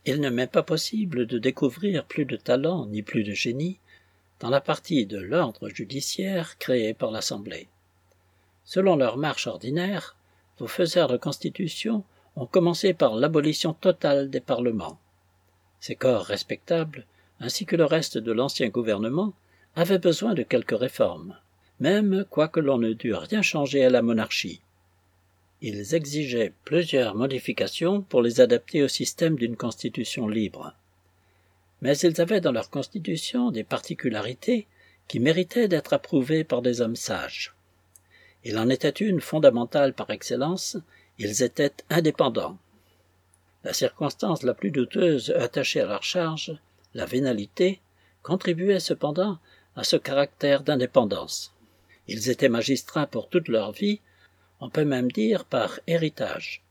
il ne m'est pas possible de découvrir plus de talent ni plus de génie dans la partie de l'ordre judiciaire créée par l'Assemblée. Selon leur marche ordinaire, vos faiseurs de constitution ont commencé par l'abolition totale des parlements. Ces corps respectables, ainsi que le reste de l'ancien gouvernement, avaient besoin de quelques réformes, même quoique l'on ne dût rien changer à la monarchie. Ils exigeaient plusieurs modifications pour les adapter au système d'une constitution libre. Mais ils avaient dans leur constitution des particularités qui méritaient d'être approuvées par des hommes sages. Il en était une fondamentale par excellence, ils étaient indépendants. La circonstance la plus douteuse attachée à leur charge, la vénalité, contribuait cependant à ce caractère d'indépendance. Ils étaient magistrats pour toute leur vie, on peut même dire par héritage.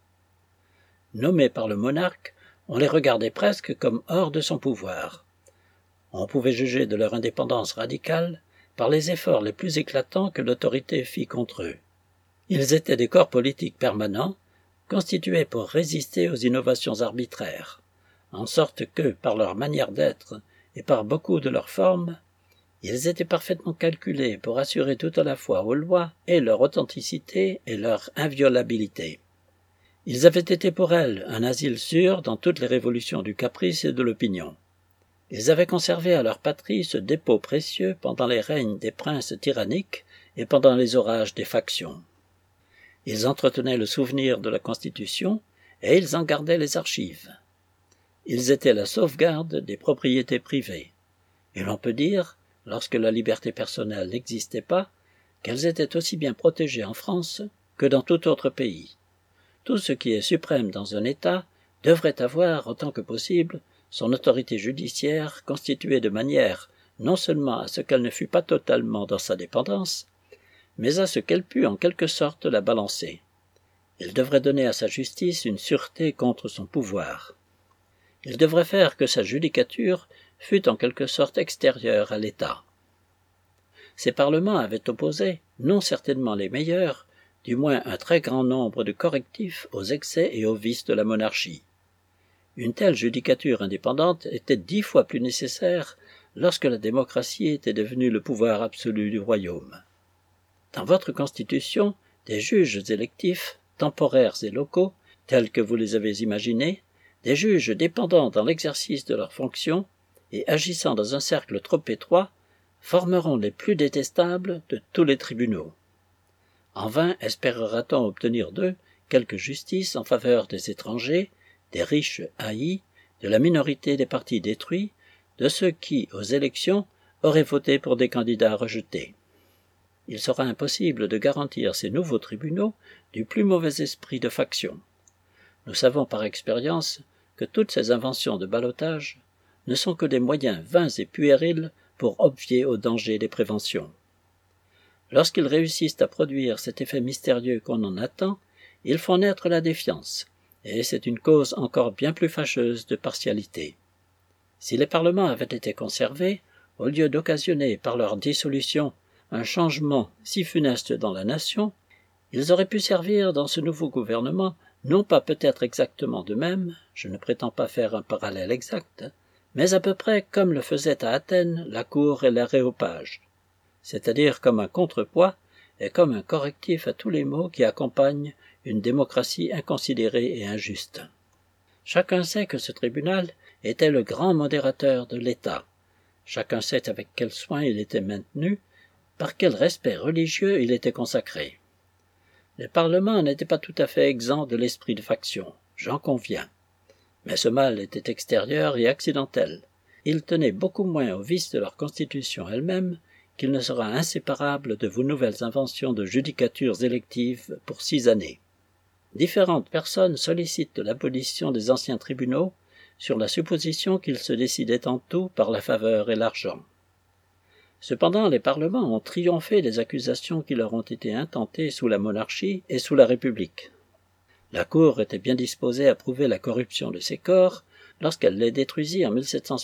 Nommés par le monarque, on les regardait presque comme hors de son pouvoir. On pouvait juger de leur indépendance radicale par les efforts les plus éclatants que l'autorité fit contre eux. Ils étaient des corps politiques permanents, constitués pour résister aux innovations arbitraires, en sorte que, par leur manière d'être et par beaucoup de leurs formes, ils étaient parfaitement calculés pour assurer tout à la fois aux lois et leur authenticité et leur inviolabilité. Ils avaient été pour elles un asile sûr dans toutes les révolutions du caprice et de l'opinion. Ils avaient conservé à leur patrie ce dépôt précieux pendant les règnes des princes tyranniques et pendant les orages des factions. Ils entretenaient le souvenir de la Constitution et ils en gardaient les archives. Ils étaient la sauvegarde des propriétés privées. Et l'on peut dire, lorsque la liberté personnelle n'existait pas, qu'elles étaient aussi bien protégées en France que dans tout autre pays. Tout ce qui est suprême dans un État devrait avoir, autant que possible, son autorité judiciaire constituée de manière non seulement à ce qu'elle ne fût pas totalement dans sa dépendance, mais à ce qu'elle pût en quelque sorte la balancer. Il devrait donner à sa justice une sûreté contre son pouvoir. Il devrait faire que sa judicature fût en quelque sorte extérieure à l'État. Ces parlements avaient opposé, non certainement les meilleurs, du moins un très grand nombre de correctifs aux excès et aux vices de la monarchie. Une telle judicature indépendante était 10 fois plus nécessaire lorsque la démocratie était devenue le pouvoir absolu du royaume. Dans votre Constitution, des juges électifs, temporaires et locaux, tels que vous les avez imaginés, des juges dépendants dans l'exercice de leurs fonctions et agissant dans un cercle trop étroit, formeront les plus détestables de tous les tribunaux. En vain espérera-t-on obtenir d'eux quelque justice en faveur des étrangers, des riches haïs, de la minorité des partis détruits, de ceux qui, aux élections, auraient voté pour des candidats rejetés. Il sera impossible de garantir ces nouveaux tribunaux du plus mauvais esprit de faction. Nous savons par expérience que toutes ces inventions de ballotage ne sont que des moyens vains et puérils pour obvier au danger des préventions. Lorsqu'ils réussissent à produire cet effet mystérieux qu'on en attend, ils font naître la défiance, et c'est une cause encore bien plus fâcheuse de partialité. Si les parlements avaient été conservés, au lieu d'occasionner par leur dissolution un changement si funeste dans la nation, ils auraient pu servir dans ce nouveau gouvernement, non pas peut-être exactement de même, je ne prétends pas faire un parallèle exact, mais à peu près comme le faisaient à Athènes la cour et l'aréopage, c'est-à-dire comme un contrepoids et comme un correctif à tous les maux qui accompagnent une démocratie inconsidérée et injuste. Chacun sait que ce tribunal était le grand modérateur de l'État. Chacun sait avec quel soin il était maintenu, par quel respect religieux il était consacré. Les parlements n'étaient pas tout à fait exempts de l'esprit de faction, j'en conviens. Mais ce mal était extérieur et accidentel. Il tenait beaucoup moins aux vices de leur constitution elle-même qu'il ne sera inséparable de vos nouvelles inventions de judicatures électives pour 6 années. Différentes personnes sollicitent l'abolition des anciens tribunaux sur la supposition qu'ils se décidaient en tout par la faveur et l'argent. Cependant, les parlements ont triomphé des accusations qui leur ont été intentées sous la monarchie et sous la République. La Cour était bien disposée à prouver la corruption de ces corps lorsqu'elle les détruisit en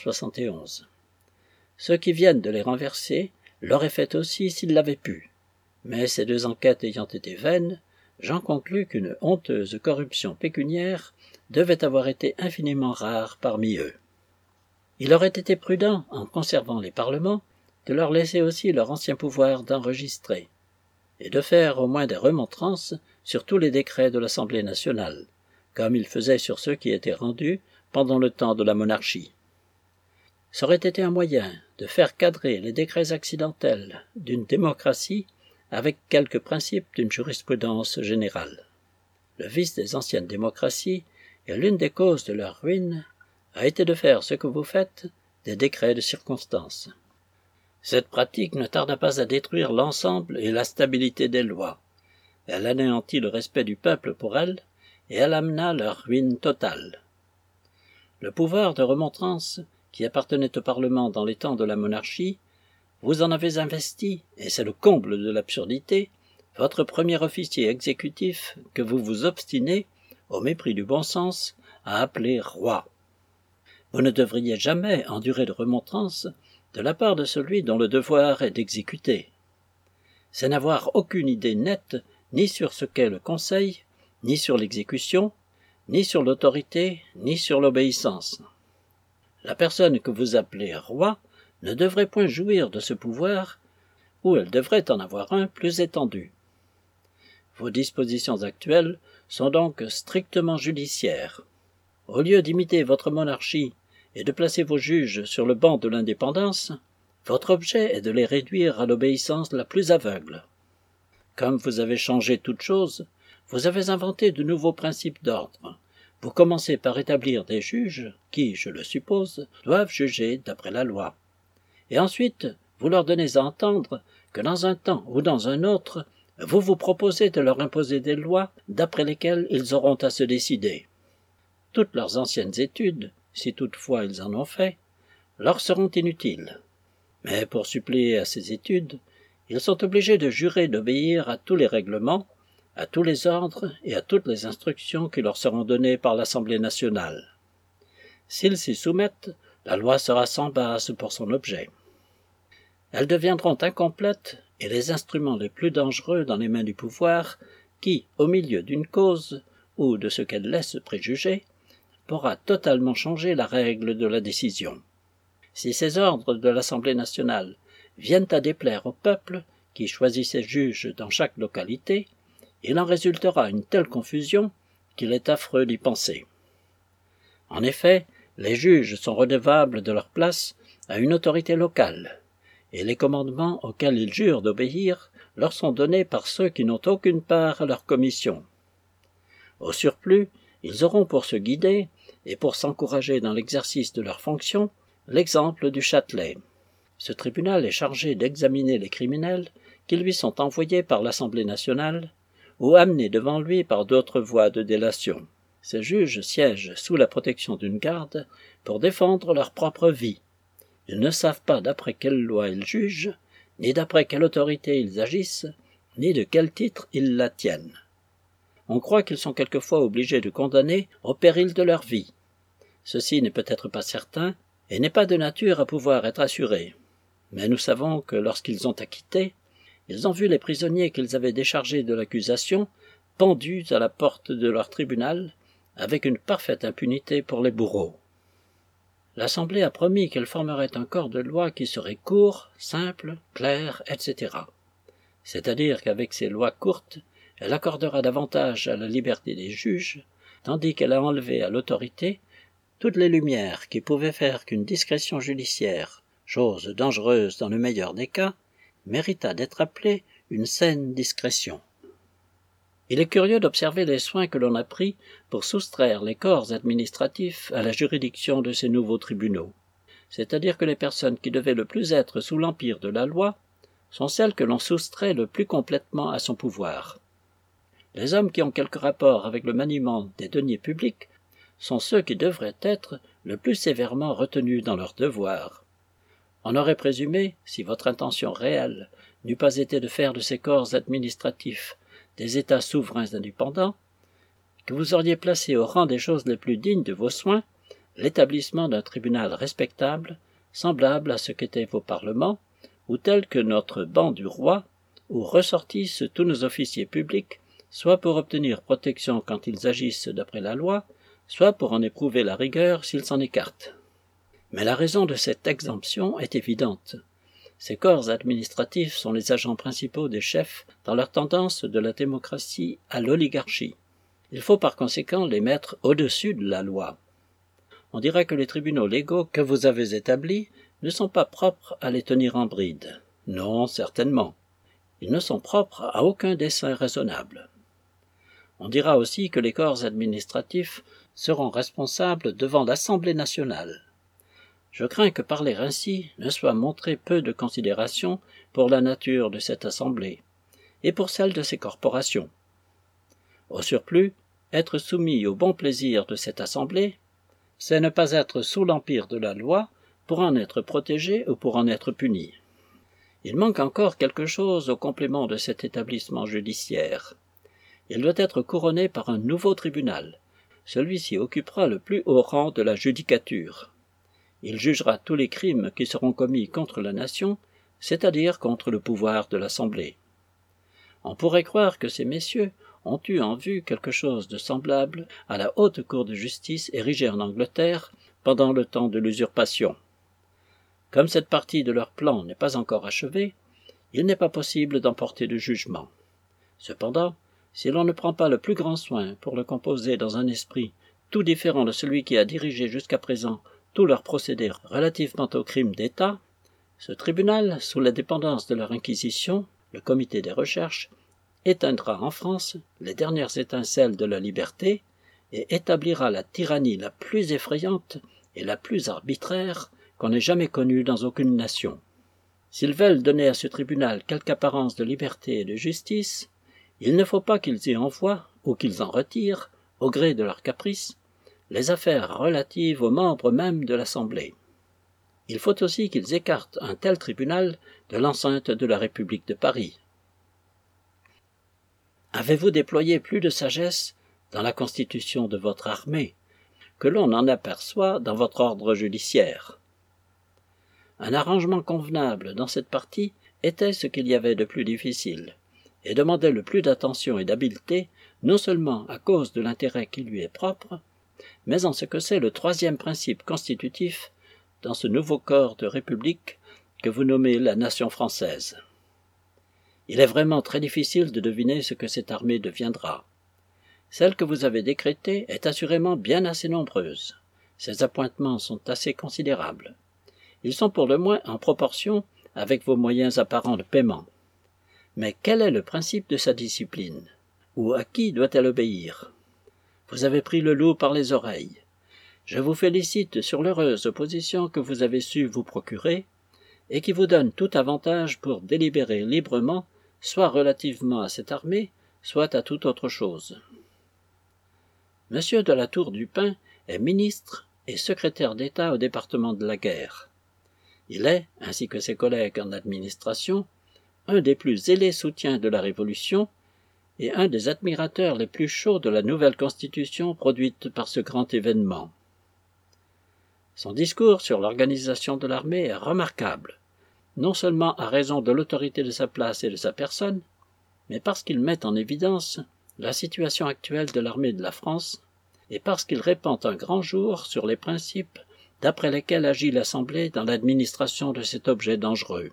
1771. Ceux qui viennent de les renverser l'auraient fait aussi s'ils l'avaient pu. Mais ces 2 enquêtes ayant été vaines, j'en conclus qu'une honteuse corruption pécuniaire devaient avoir été infiniment rares parmi eux. Il aurait été prudent, en conservant les parlements, de leur laisser aussi leur ancien pouvoir d'enregistrer, et de faire au moins des remontrances sur tous les décrets de l'Assemblée nationale, comme il faisait sur ceux qui étaient rendus pendant le temps de la monarchie. Ça aurait été un moyen de faire cadrer les décrets accidentels d'une démocratie avec quelques principes d'une jurisprudence générale. Le vice des anciennes démocraties, et l'une des causes de leur ruine, a été de faire ce que vous faites des décrets de circonstance. Cette pratique ne tarda pas à détruire l'ensemble et la stabilité des lois. Elle anéantit le respect du peuple pour elles, et elle amena leur ruine totale. Le pouvoir de remontrance, qui appartenait au Parlement dans les temps de la monarchie, vous en avez investi, et c'est le comble de l'absurdité, votre premier officier exécutif que vous vous obstinez, au mépris du bon sens, à appeler roi. Vous ne devriez jamais endurer de remontrance de la part de celui dont le devoir est d'exécuter. C'est n'avoir aucune idée nette ni sur ce qu'est le conseil, ni sur l'exécution, ni sur l'autorité, ni sur l'obéissance. La personne que vous appelez roi ne devrait point jouir de ce pouvoir, ou elle devrait en avoir un plus étendu. Vos dispositions actuelles sont donc strictement judiciaires. Au lieu d'imiter votre monarchie et de placer vos juges sur le banc de l'indépendance, votre objet est de les réduire à l'obéissance la plus aveugle. Comme vous avez changé toute chose, vous avez inventé de nouveaux principes d'ordre. Vous commencez par établir des juges qui, je le suppose, doivent juger d'après la loi. Et ensuite, vous leur donnez à entendre que dans un temps ou dans un autre, vous vous proposez de leur imposer des lois d'après lesquelles ils auront à se décider. Toutes leurs anciennes études, si toutefois ils en ont fait, leur seront inutiles. Mais pour suppléer à ces études, ils sont obligés de jurer d'obéir à tous les règlements, à tous les ordres et à toutes les instructions qui leur seront données par l'Assemblée nationale. S'ils s'y soumettent, la loi sera sans base pour son objet. Elles deviendront incomplètes et les instruments les plus dangereux dans les mains du pouvoir, qui, au milieu d'une cause, ou de ce qu'elle laisse préjuger, pourra totalement changer la règle de la décision. Si ces ordres de l'Assemblée nationale viennent à déplaire au peuple, qui choisit ses juges dans chaque localité, il en résultera une telle confusion qu'il est affreux d'y penser. En effet, les juges sont redevables de leur place à une autorité locale, et les commandements auxquels ils jurent d'obéir leur sont donnés par ceux qui n'ont aucune part à leur commission. Au surplus, ils auront pour se guider, et pour s'encourager dans l'exercice de leurs fonctions, l'exemple du Châtelet. Ce tribunal est chargé d'examiner les criminels qui lui sont envoyés par l'Assemblée nationale ou amenés devant lui par d'autres voies de délation. Ces juges siègent sous la protection d'une garde pour défendre leur propre vie. Ils ne savent pas d'après quelle loi ils jugent, ni d'après quelle autorité ils agissent, ni de quel titre ils la tiennent. On croit qu'ils sont quelquefois obligés de condamner au péril de leur vie. Ceci n'est peut-être pas certain, et n'est pas de nature à pouvoir être assuré. Mais nous savons que lorsqu'ils ont acquitté, ils ont vu les prisonniers qu'ils avaient déchargés de l'accusation pendus à la porte de leur tribunal, avec une parfaite impunité pour les bourreaux. L'Assemblée a promis qu'elle formerait un corps de loi qui serait court, simple, clair, etc. C'est-à-dire qu'avec ces lois courtes, elle accordera davantage à la liberté des juges, tandis qu'elle a enlevé à l'autorité toutes les lumières qui pouvaient faire qu'une discrétion judiciaire, chose dangereuse dans le meilleur des cas, mérita d'être appelée une saine discrétion. Il est curieux d'observer les soins que l'on a pris pour soustraire les corps administratifs à la juridiction de ces nouveaux tribunaux. C'est-à-dire que les personnes qui devaient le plus être sous l'empire de la loi sont celles que l'on soustrait le plus complètement à son pouvoir. Les hommes qui ont quelque rapport avec le maniement des deniers publics sont ceux qui devraient être le plus sévèrement retenus dans leurs devoirs. On aurait présumé, si votre intention réelle n'eût pas été de faire de ces corps administratifs des États souverains indépendants, que vous auriez placé au rang des choses les plus dignes de vos soins l'établissement d'un tribunal respectable, semblable à ce qu'étaient vos parlements, ou tel que notre banc du roi, où ressortissent tous nos officiers publics, soit pour obtenir protection quand ils agissent d'après la loi, soit pour en éprouver la rigueur s'ils s'en écartent. Mais la raison de cette exemption est évidente. Ces corps administratifs sont les agents principaux des chefs dans leur tendance de la démocratie à l'oligarchie. Il faut par conséquent les mettre au-dessus de la loi. On dirait que les tribunaux légaux que vous avez établis ne sont pas propres à les tenir en bride. Non, certainement. Ils ne sont propres à aucun dessein raisonnable. On dira aussi que les corps administratifs seront responsables devant l'Assemblée nationale. Je crains que parler ainsi ne soit montrer peu de considération pour la nature de cette Assemblée et pour celle de ces corporations. Au surplus, être soumis au bon plaisir de cette Assemblée, c'est ne pas être sous l'empire de la loi pour en être protégé ou pour en être puni. Il manque encore quelque chose au complément de cet établissement judiciaire. Il doit être couronné par un nouveau tribunal. Celui-ci occupera le plus haut rang de la judicature. Il jugera tous les crimes qui seront commis contre la nation, c'est-à-dire contre le pouvoir de l'Assemblée. On pourrait croire que ces messieurs ont eu en vue quelque chose de semblable à la haute cour de justice érigée en Angleterre pendant le temps de l'usurpation. Comme cette partie de leur plan n'est pas encore achevée, il n'est pas possible d'en porter de jugement. Cependant, si l'on ne prend pas le plus grand soin pour le composer dans un esprit tout différent de celui qui a dirigé jusqu'à présent tous leurs procédés relativement aux crimes d'État, ce tribunal, sous la dépendance de leur inquisition, le comité des recherches, éteindra en France les dernières étincelles de la liberté et établira la tyrannie la plus effrayante et la plus arbitraire qu'on ait jamais connue dans aucune nation. S'ils veulent donner à ce tribunal quelque apparence de liberté et de justice, il ne faut pas qu'ils y envoient, ou qu'ils en retirent, au gré de leur caprice, les affaires relatives aux membres mêmes de l'Assemblée. Il faut aussi qu'ils écartent un tel tribunal de l'enceinte de la République de Paris. Avez-vous déployé plus de sagesse dans la constitution de votre armée que l'on en aperçoit dans votre ordre judiciaire? Un arrangement convenable dans cette partie était ce qu'il y avait de plus difficile, et demandait le plus d'attention et d'habileté, non seulement à cause de l'intérêt qui lui est propre, mais en ce que c'est le troisième principe constitutif dans ce nouveau corps de république que vous nommez la nation française. Il est vraiment très difficile de deviner ce que cette armée deviendra. Celle que vous avez décrétée est assurément bien assez nombreuse. Ses appointements sont assez considérables. Ils sont pour le moins en proportion avec vos moyens apparents de paiement. Mais quel est le principe de sa discipline? Ou à qui doit-elle obéir? Vous avez pris le loup par les oreilles. Je vous félicite sur l'heureuse position que vous avez su vous procurer, et qui vous donne tout avantage pour délibérer librement, soit relativement à cette armée, soit à toute autre chose. Monsieur de la Tour du Pin est ministre et secrétaire d'État au département de la guerre. Il est, ainsi que ses collègues en administration, un des plus zélés soutiens de la Révolution et un des admirateurs les plus chauds de la nouvelle Constitution produite par ce grand événement. Son discours sur l'organisation de l'armée est remarquable, non seulement à raison de l'autorité de sa place et de sa personne, mais parce qu'il met en évidence la situation actuelle de l'armée de la France et parce qu'il répand un grand jour sur les principes d'après lesquels agit l'Assemblée dans l'administration de cet objet dangereux.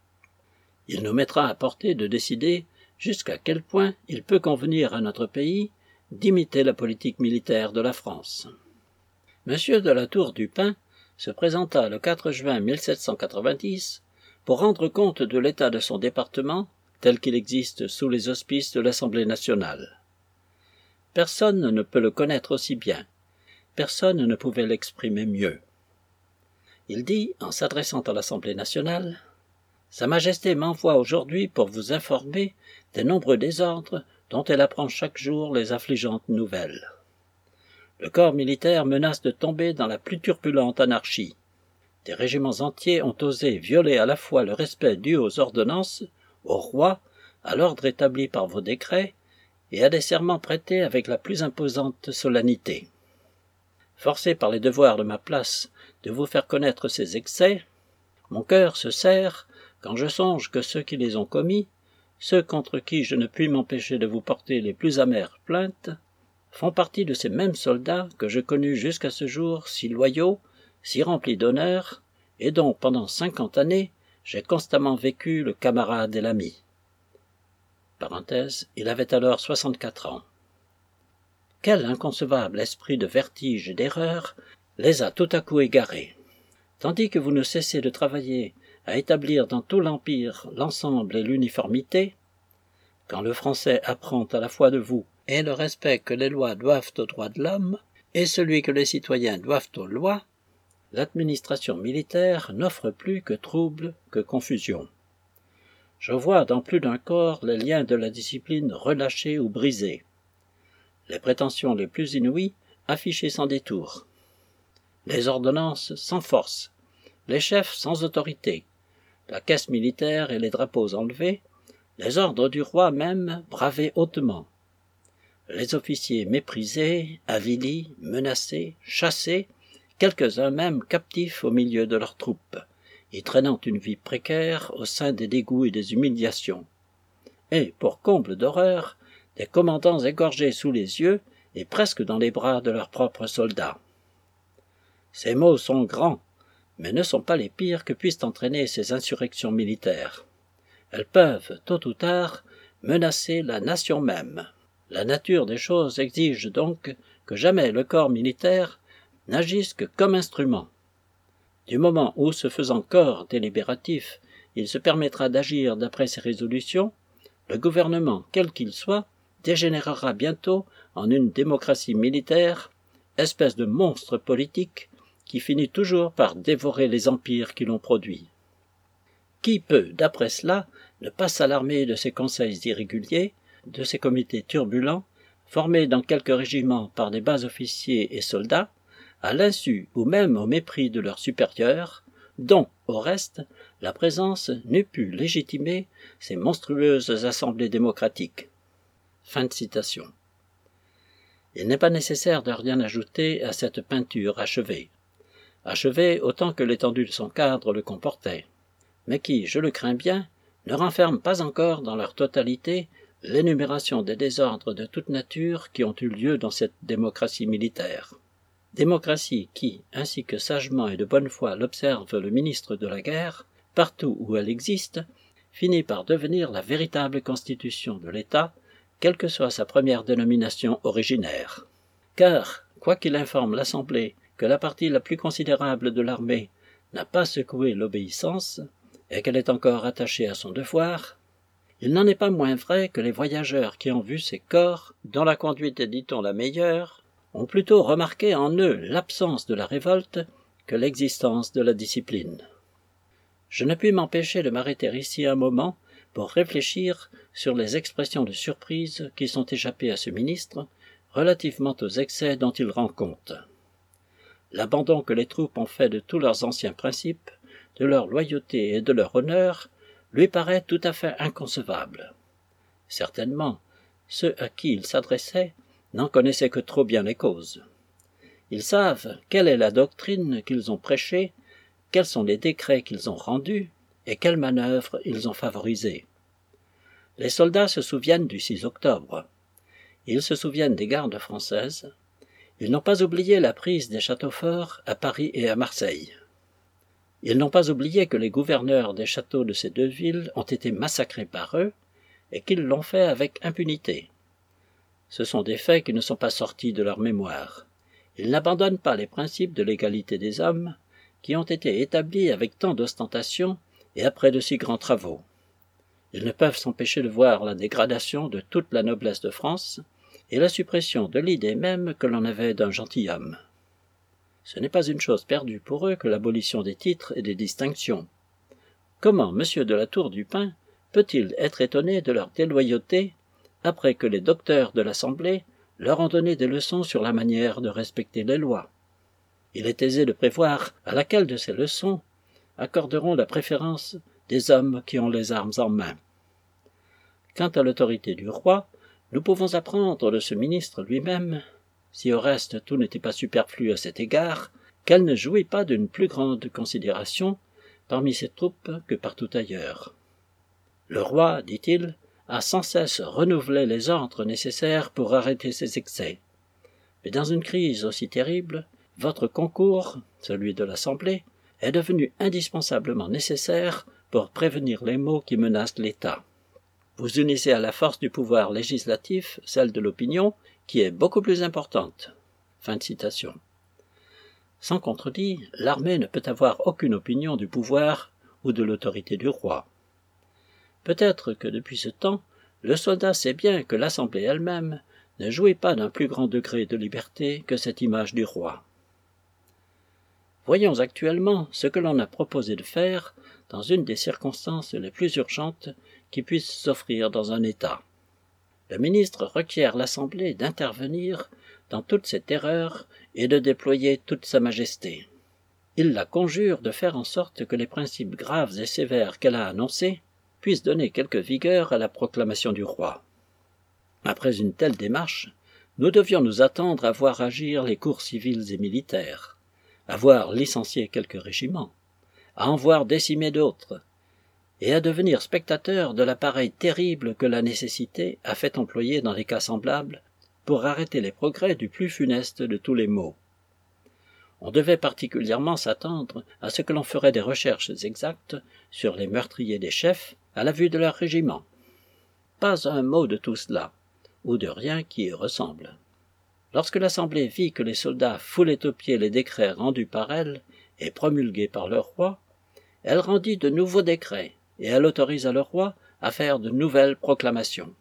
Il nous mettra à portée de décider jusqu'à quel point il peut convenir à notre pays d'imiter la politique militaire de la France. Monsieur de la Tour du Pin se présenta le 4 juin 1790 pour rendre compte de l'état de son département tel qu'il existe sous les auspices de l'Assemblée nationale. Personne ne peut le connaître aussi bien, personne ne pouvait l'exprimer mieux. Il dit, en s'adressant à l'Assemblée nationale, « Sa Majesté m'envoie aujourd'hui pour vous informer des nombreux désordres dont elle apprend chaque jour les affligeantes nouvelles. Le corps militaire menace de tomber dans la plus turbulente anarchie. Des régiments entiers ont osé violer à la fois le respect dû aux ordonnances, au roi, à l'ordre établi par vos décrets, et à des serments prêtés avec la plus imposante solennité. Forcé par les devoirs de ma place de vous faire connaître ces excès, mon cœur se serre quand je songe que ceux qui les ont commis, ceux contre qui je ne puis m'empêcher de vous porter les plus amères plaintes, font partie de ces mêmes soldats que je connus jusqu'à ce jour si loyaux, si remplis d'honneur, et dont, pendant 50 années, j'ai constamment vécu le camarade et l'ami. Parenthèse, il avait alors 64 ans. Quel inconcevable esprit de vertige et d'erreur les a tout à coup égarés. Tandis que vous ne cessez de travailler à établir dans tout l'Empire l'ensemble et l'uniformité, quand le français apprend à la fois de vous et le respect que les lois doivent aux droits de l'homme, et celui que les citoyens doivent aux lois, l'administration militaire n'offre plus que trouble, que confusion. Je vois dans plus d'un corps les liens de la discipline relâchés ou brisés, les prétentions les plus inouïes affichées sans détour, les ordonnances sans force, les chefs sans autorité, la caisse militaire et les drapeaux enlevés, les ordres du roi même bravés hautement, les officiers méprisés, avilis, menacés, chassés, quelques-uns même captifs au milieu de leurs troupes, y traînant une vie précaire au sein des dégoûts et des humiliations. Et, pour comble d'horreur, des commandants égorgés sous les yeux et presque dans les bras de leurs propres soldats. Ces maux sont grands, mais ne sont pas les pires que puissent entraîner ces insurrections militaires. Elles peuvent, tôt ou tard, menacer la nation même. La nature des choses exige donc que jamais le corps militaire n'agisse que comme instrument. Du moment où, se faisant corps délibératif, il se permettra d'agir d'après ses résolutions, le gouvernement, quel qu'il soit, dégénérera bientôt en une démocratie militaire, espèce de monstre politique qui finit toujours par dévorer les empires qui l'ont produit. Qui peut, d'après cela, ne pas s'alarmer de ces conseils irréguliers, de ces comités turbulents, formés dans quelques régiments par des bas officiers et soldats, à l'insu ou même au mépris de leurs supérieurs, dont, au reste, la présence n'eût pu légitimer ces monstrueuses assemblées démocratiques. Fin de citation. Il n'est pas nécessaire de rien ajouter à cette peinture achevée. Achevée autant que l'étendue de son cadre le comportait, mais qui, je le crains bien, ne renferme pas encore dans leur totalité l'énumération des désordres de toute nature qui ont eu lieu dans cette démocratie militaire. Démocratie qui, ainsi que sagement et de bonne foi l'observe le ministre de la guerre, partout où elle existe, finit par devenir la véritable constitution de l'État, quelle que soit sa première dénomination originaire. Car, quoiqu'il informe l'Assemblée que la partie la plus considérable de l'armée n'a pas secoué l'obéissance, et qu'elle est encore attachée à son devoir, il n'en est pas moins vrai que les voyageurs qui ont vu ces corps, dont la conduite est, dit-on, la meilleure, ont plutôt remarqué en eux l'absence de la révolte que l'existence de la discipline. Je ne puis m'empêcher de m'arrêter ici un moment pour réfléchir sur les expressions de surprise qui sont échappées à ce ministre relativement aux excès dont il rend compte. L'abandon que les troupes ont fait de tous leurs anciens principes, de leur loyauté et de leur honneur, lui paraît tout à fait inconcevable. Certainement, ceux à qui il s'adressait n'en connaissaient que trop bien les causes. Ils savent quelle est la doctrine qu'ils ont prêchée, quels sont les décrets qu'ils ont rendus, et quelles manœuvres ils ont favorisées. Les soldats se souviennent du 6 octobre. Ils se souviennent des gardes françaises. Ils n'ont pas oublié la prise des châteaux forts à Paris et à Marseille. Ils n'ont pas oublié que les gouverneurs des châteaux de ces deux villes ont été massacrés par eux, et qu'ils l'ont fait avec impunité. Ce sont des faits qui ne sont pas sortis de leur mémoire. Ils n'abandonnent pas les principes de l'égalité des hommes, qui ont été établis avec tant d'ostentation et après de si grands travaux. Ils ne peuvent s'empêcher de voir la dégradation de toute la noblesse de France et la suppression de l'idée même que l'on avait d'un gentilhomme. Ce n'est pas une chose perdue pour eux que l'abolition des titres et des distinctions. Comment M. de la Tour du Pin peut-il être étonné de leur déloyauté après que les docteurs de l'Assemblée leur ont donné des leçons sur la manière de respecter les lois? Il est aisé de prévoir à laquelle de ces leçons accorderont la préférence des hommes qui ont les armes en main. Quant à l'autorité du roi, nous pouvons apprendre de ce ministre lui-même, si au reste tout n'était pas superflu à cet égard, qu'elle ne jouit pas d'une plus grande considération parmi ses troupes que partout ailleurs. Le roi, dit-il, a sans cesse renouvelé les ordres nécessaires pour arrêter ces excès. Mais dans une crise aussi terrible, votre concours, celui de l'Assemblée, est devenu indispensablement nécessaire pour prévenir les maux qui menacent l'État. Vous unissez à la force du pouvoir législatif celle de l'opinion, qui est beaucoup plus importante. » Fin de citation. Sans contredit, l'armée ne peut avoir aucune opinion du pouvoir ou de l'autorité du roi. Peut-être que depuis ce temps, le soldat sait bien que l'Assemblée elle-même ne jouit pas d'un plus grand degré de liberté que cette image du roi. Voyons actuellement ce que l'on a proposé de faire dans une des circonstances les plus urgentes qui puissent s'offrir dans un État. Le ministre requiert l'Assemblée d'intervenir dans toute cette terreur et de déployer toute sa majesté. Il la conjure de faire en sorte que les principes graves et sévères qu'elle a annoncés puissent donner quelque vigueur à la proclamation du roi. Après une telle démarche, nous devions nous attendre à voir agir les cours civils et militaires, à voir licencier quelques régiments, à en voir décimer d'autres, et à devenir spectateurs de l'appareil terrible que la nécessité a fait employer dans des cas semblables pour arrêter les progrès du plus funeste de tous les maux. On devait particulièrement s'attendre à ce que l'on ferait des recherches exactes sur les meurtriers des chefs à la vue de leur régiment. Pas un mot de tout cela, ou de rien qui y ressemble. Lorsque l'Assemblée vit que les soldats foulaient aux pieds les décrets rendus par elle et promulgués par le roi, elle rendit de nouveaux décrets, et elle autorisa le roi à faire de nouvelles proclamations.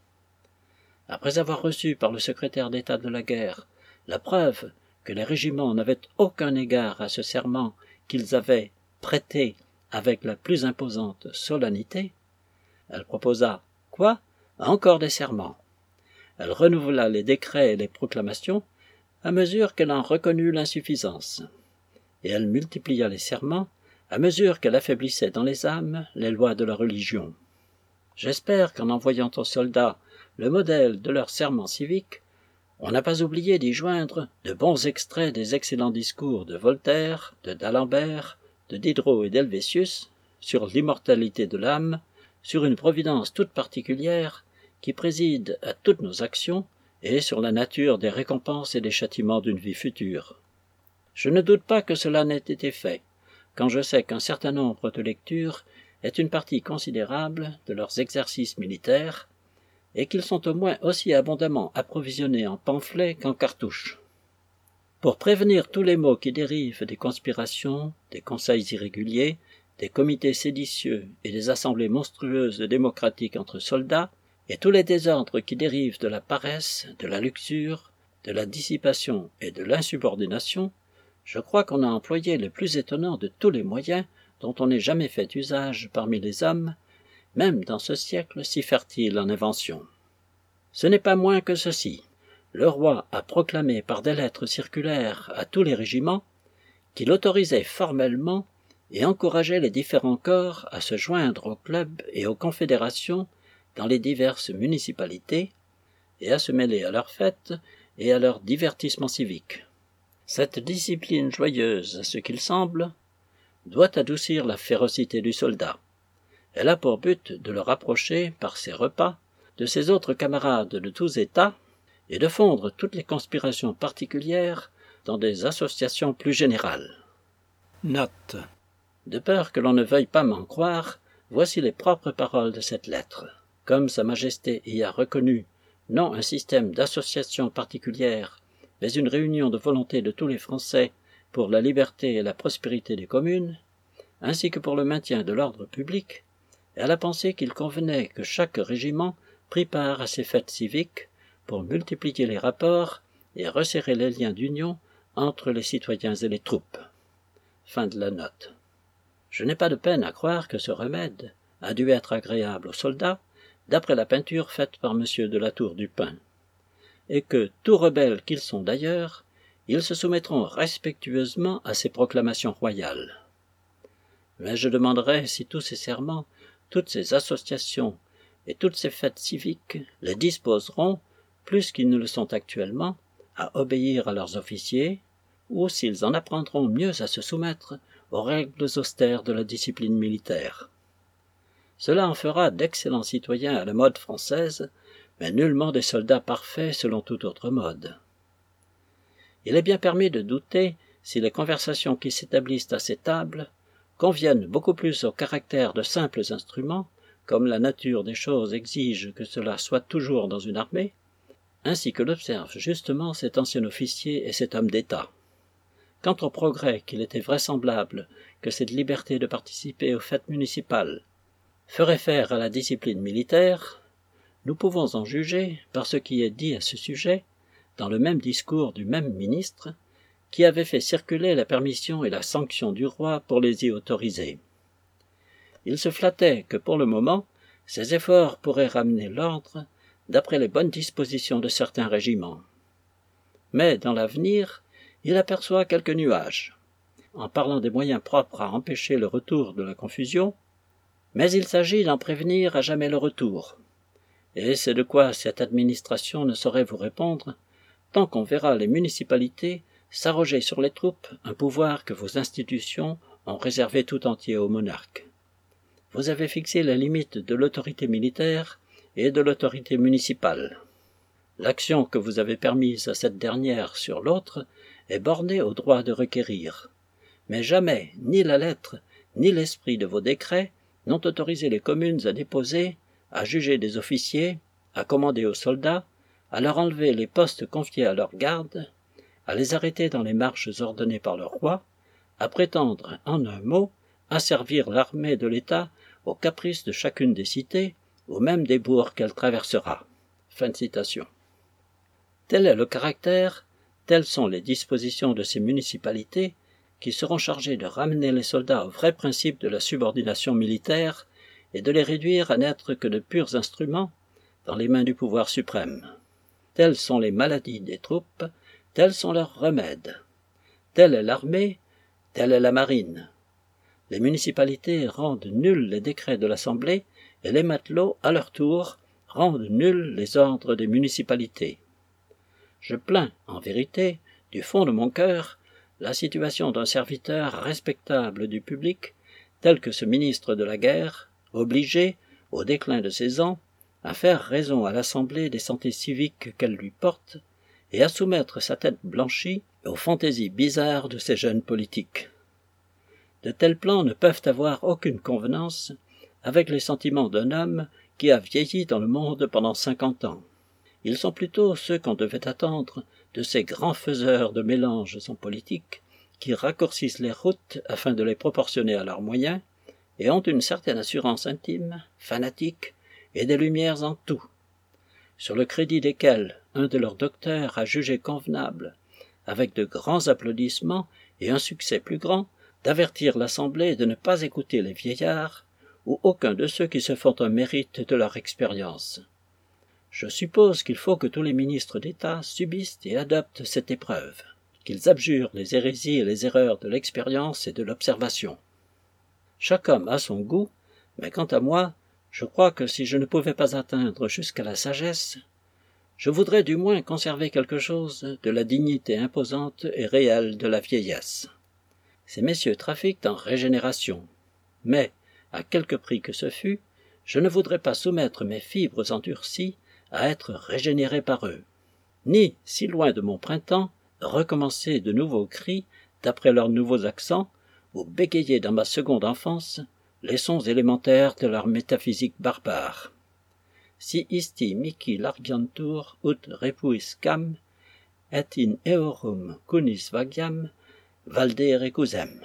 Après avoir reçu par le secrétaire d'État de la guerre la preuve que les régiments n'avaient aucun égard à ce serment qu'ils avaient prêté avec la plus imposante solennité, elle proposa, quoi, encore des serments. Elle renouvela les décrets et les proclamations à mesure qu'elle en reconnut l'insuffisance, et elle multiplia les serments à mesure qu'elle affaiblissait dans les âmes les lois de la religion. J'espère qu'en envoyant aux soldats le modèle de leur serment civique, on n'a pas oublié d'y joindre de bons extraits des excellents discours de Voltaire, de d'Alembert, de Diderot et d'Helvétius sur l'immortalité de l'âme, sur une providence toute particulière qui préside à toutes nos actions et sur la nature des récompenses et des châtiments d'une vie future. Je ne doute pas que cela n'ait été fait, quand je sais qu'un certain nombre de lectures est une partie considérable de leurs exercices militaires, et qu'ils sont au moins aussi abondamment approvisionnés en pamphlets qu'en cartouches. Pour prévenir tous les maux qui dérivent des conspirations, des conseils irréguliers, des comités séditieux et des assemblées monstrueuses démocratiques entre soldats, et tous les désordres qui dérivent de la paresse, de la luxure, de la dissipation et de l'insubordination, je crois qu'on a employé le plus étonnant de tous les moyens dont on n'ait jamais fait usage parmi les hommes, même dans ce siècle si fertile en inventions. Ce n'est pas moins que ceci. Le roi a proclamé par des lettres circulaires à tous les régiments qu'il autorisait formellement et encourageait les différents corps à se joindre aux clubs et aux confédérations dans les diverses municipalités et à se mêler à leurs fêtes et à leurs divertissements civiques. Cette discipline joyeuse, à ce qu'il semble, doit adoucir la férocité du soldat. Elle a pour but de le rapprocher, par ses repas, de ses autres camarades de tous états, et de fondre toutes les conspirations particulières dans des associations plus générales. Note. De peur que l'on ne veuille pas m'en croire, voici les propres paroles de cette lettre. Comme Sa Majesté y a reconnu, non un système d'associations particulières, mais une réunion de volonté de tous les Français pour la liberté et la prospérité des communes, ainsi que pour le maintien de l'ordre public, elle a pensé qu'il convenait que chaque régiment prît part à ces fêtes civiques pour multiplier les rapports et resserrer les liens d'union entre les citoyens et les troupes. Fin de la note. Je n'ai pas de peine à croire que ce remède a dû être agréable aux soldats, d'après la peinture faite par M. de la Tour du Pin, et que, tout rebelles qu'ils sont d'ailleurs, ils se soumettront respectueusement à ces proclamations royales. Mais je demanderai si tous ces serments, toutes ces associations et toutes ces fêtes civiques les disposeront, plus qu'ils ne le sont actuellement, à obéir à leurs officiers, ou s'ils en apprendront mieux à se soumettre aux règles austères de la discipline militaire. Cela en fera d'excellents citoyens à la mode française, mais nullement des soldats parfaits selon toute autre mode. Il est bien permis de douter si les conversations qui s'établissent à ces tables conviennent beaucoup plus au caractère de simples instruments, comme la nature des choses exige que cela soit toujours dans une armée, ainsi que l'observe justement cet ancien officier et cet homme d'État. Quant au progrès qu'il était vraisemblable que cette liberté de participer aux fêtes municipales ferait faire à la discipline militaire, nous pouvons en juger par ce qui est dit à ce sujet dans le même discours du même ministre qui avait fait circuler la permission et la sanction du roi pour les y autoriser. Il se flattait que pour le moment, ces efforts pourraient ramener l'ordre d'après les bonnes dispositions de certains régiments. Mais dans l'avenir, il aperçoit quelques nuages. En parlant des moyens propres à empêcher le retour de la confusion, mais il s'agit d'en prévenir à jamais le retour. Et c'est de quoi cette administration ne saurait vous répondre, tant qu'on verra les municipalités s'arroger sur les troupes un pouvoir que vos institutions ont réservé tout entier au monarque. Vous avez fixé la limite de l'autorité militaire et de l'autorité municipale. L'action que vous avez permise à cette dernière sur l'autre est bornée au droit de requérir. Mais jamais, ni la lettre, ni l'esprit de vos décrets n'ont autorisé les communes à déposer, à juger des officiers, à commander aux soldats, à leur enlever les postes confiés à leur garde, à les arrêter dans les marches ordonnées par le roi, à prétendre, en un mot, asservir l'armée de l'État aux caprices de chacune des cités, ou même des bourgs qu'elle traversera. Fin de citation. Tel est le caractère, telles sont les dispositions de ces municipalités qui seront chargées de ramener les soldats au vrai principe de la subordination militaire et de les réduire à n'être que de purs instruments dans les mains du pouvoir suprême. Telles sont les maladies des troupes, tels sont leurs remèdes. Telle est l'armée, telle est la marine. Les municipalités rendent nuls les décrets de l'Assemblée et les matelots, à leur tour, rendent nuls les ordres des municipalités. Je plains, en vérité, du fond de mon cœur, la situation d'un serviteur respectable du public, tel que ce ministre de la guerre, obligé, au déclin de ses ans, à faire raison à l'Assemblée des santés civiques qu'elle lui porte, et à soumettre sa tête blanchie aux fantaisies bizarres de ces jeunes politiques. De tels plans ne peuvent avoir aucune convenance avec les sentiments d'un homme qui a vieilli dans le monde pendant 50 ans. Ils sont plutôt ceux qu'on devait attendre de ces grands faiseurs de mélanges en politique qui raccourcissent les routes afin de les proportionner à leurs moyens et ont une certaine assurance intime, fanatique et des lumières en tout, sur le crédit desquels un de leurs docteurs a jugé convenable, avec de grands applaudissements et un succès plus grand, d'avertir l'Assemblée de ne pas écouter les vieillards ou aucun de ceux qui se font un mérite de leur expérience. Je suppose qu'il faut que tous les ministres d'État subissent et adoptent cette épreuve, qu'ils abjurent les hérésies et les erreurs de l'expérience et de l'observation. Chaque homme a son goût, mais quant à moi, je crois que si je ne pouvais pas atteindre jusqu'à la sagesse, je voudrais du moins conserver quelque chose de la dignité imposante et réelle de la vieillesse. Ces messieurs trafiquent en régénération, mais, à quelque prix que ce fût, je ne voudrais pas soumettre mes fibres endurcies à être régénéré par eux, ni, si loin de mon printemps, recommencer de nouveaux cris d'après leurs nouveaux accents, ou bégayer dans ma seconde enfance les sons élémentaires de leur métaphysique barbare. Si isti mihi largiantur ut repuis cam, et in eorum cunis vagiam, valde recusem.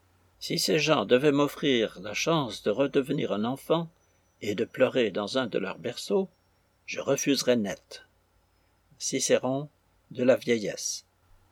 Si ces gens devaient m'offrir la chance de redevenir un enfant et de pleurer dans un de leurs berceaux, je refuserais net. Cicéron, de la vieillesse.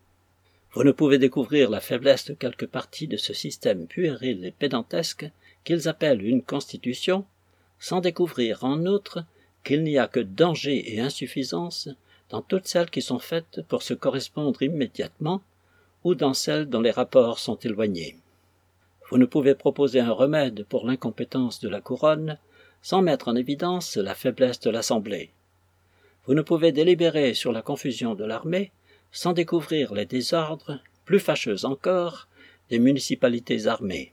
Vous ne pouvez découvrir la faiblesse de quelque partie de ce système puéril et pédantesque qu'ils appellent une constitution, sans découvrir en outre qu'il n'y a que danger et insuffisance dans toutes celles qui sont faites pour se correspondre immédiatement ou dans celles dont les rapports sont éloignés. Vous ne pouvez proposer un remède pour l'incompétence de la couronne sans mettre en évidence la faiblesse de l'Assemblée. Vous ne pouvez délibérer sur la confusion de l'armée sans découvrir les désordres, plus fâcheux encore, des municipalités armées.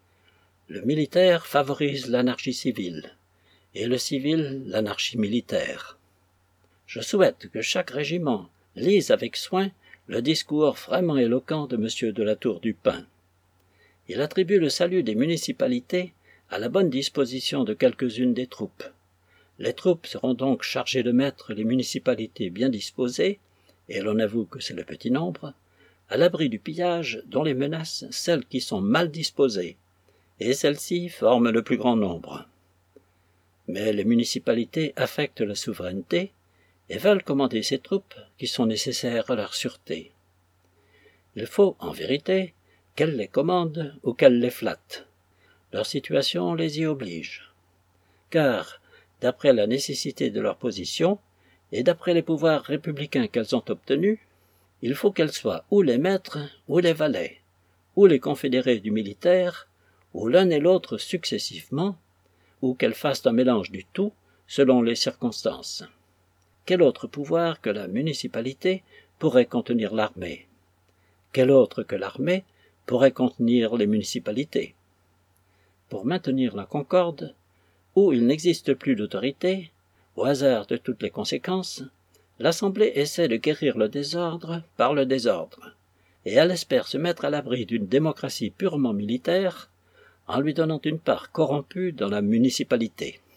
Le militaire favorise l'anarchie civile, et le civil l'anarchie militaire. Je souhaite que chaque régiment lise avec soin le discours vraiment éloquent de M. de La Tour du Pin. Il attribue le salut des municipalités à la bonne disposition de quelques-unes des troupes. Les troupes seront donc chargées de mettre les municipalités bien disposées, et l'on avoue que c'est le petit nombre, à l'abri du pillage dont les menacent celles qui sont mal disposées, et celles-ci forment le plus grand nombre. Mais les municipalités affectent la souveraineté et veulent commander ces troupes qui sont nécessaires à leur sûreté. Il faut, en vérité, qu'elles les commandent ou qu'elles les flattent. Leur situation les y oblige. Car, d'après la nécessité de leur position, et d'après les pouvoirs républicains qu'elles ont obtenus, il faut qu'elles soient ou les maîtres ou les valets, ou les confédérés du militaire, ou l'un et l'autre successivement, ou qu'elles fassent un mélange du tout selon les circonstances. Quel autre pouvoir que la municipalité pourrait contenir l'armée? Quel autre que l'armée pourrait contenir les municipalités? Pour maintenir la concorde, où il n'existe plus d'autorité, au hasard de toutes les conséquences, l'Assemblée essaie de guérir le désordre par le désordre, et elle espère se mettre à l'abri d'une démocratie purement militaire en lui donnant une part corrompue dans la municipalité.